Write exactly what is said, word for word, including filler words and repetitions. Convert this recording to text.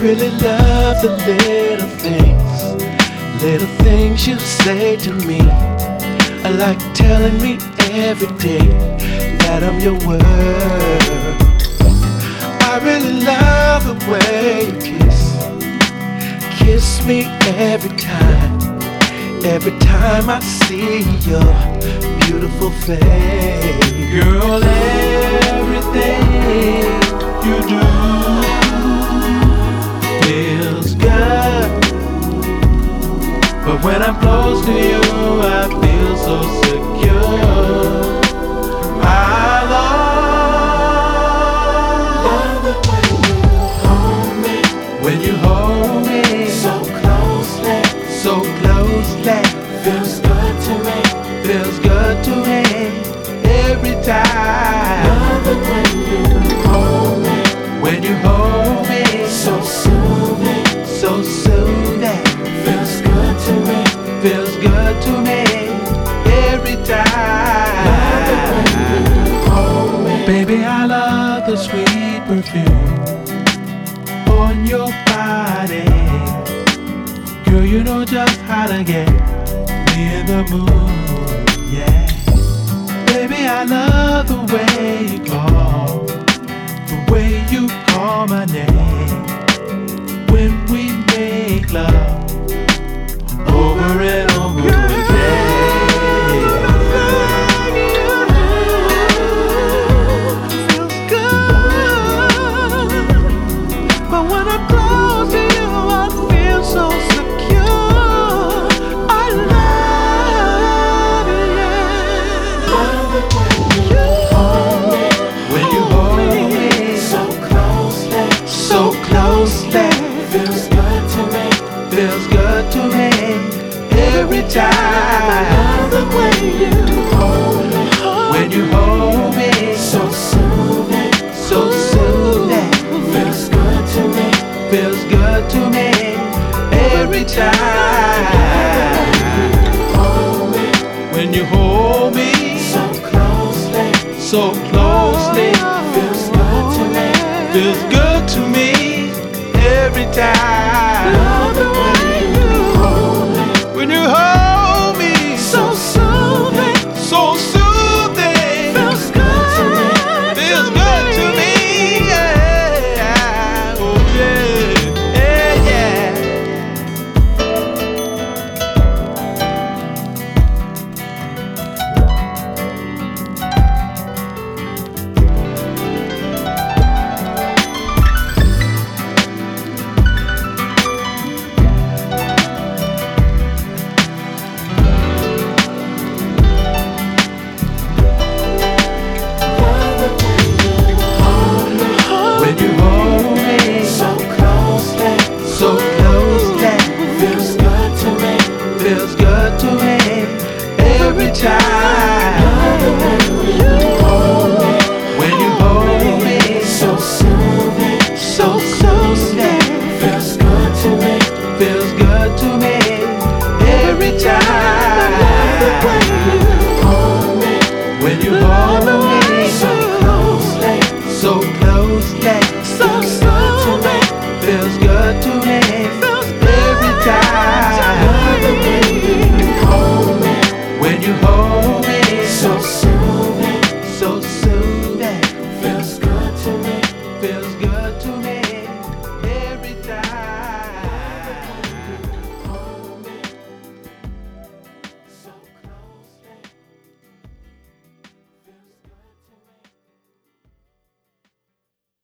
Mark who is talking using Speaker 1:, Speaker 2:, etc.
Speaker 1: really love the little things, little things you say to me. I like telling me every day that I'm your world. I really love the way you kiss, kiss me every time, every time I see your beautiful face. Girl, everything you do feels good, but when I'm close to you, I feel so secure. I love the way you hold me, when you hold me so closely, so closely. Feels good to me, feels good to me every time. Love the way you hold me, when you hold me so soothing, so soothing. Feels good to me, feels good to me every time. Love the way you hold me. Baby, I love the sweet perfume on your body. Girl, you know just how to get me in the mood, yeah. Baby, I love the way you call, the way you call my name when we make love over and over again. Feels good, but when I'm close to you, I feel so secure. I love you, yeah. Love the way you hold me, when you hold me so closely, so closely. Feels good to me, feels good to me every time. I love the way you hold me, when you hold me so soothing, so soothing. Feels good to me, feels good to me every time. When you hold me so closely, so closely. Feels good to me, feels good to me every time. Love the way you hold me, when you hold me so soothing, so soothing. Feels good to me, feels good to me, yeah. Oh yeah, yeah, yeah. So closely, feels good to me, feels good to me every time.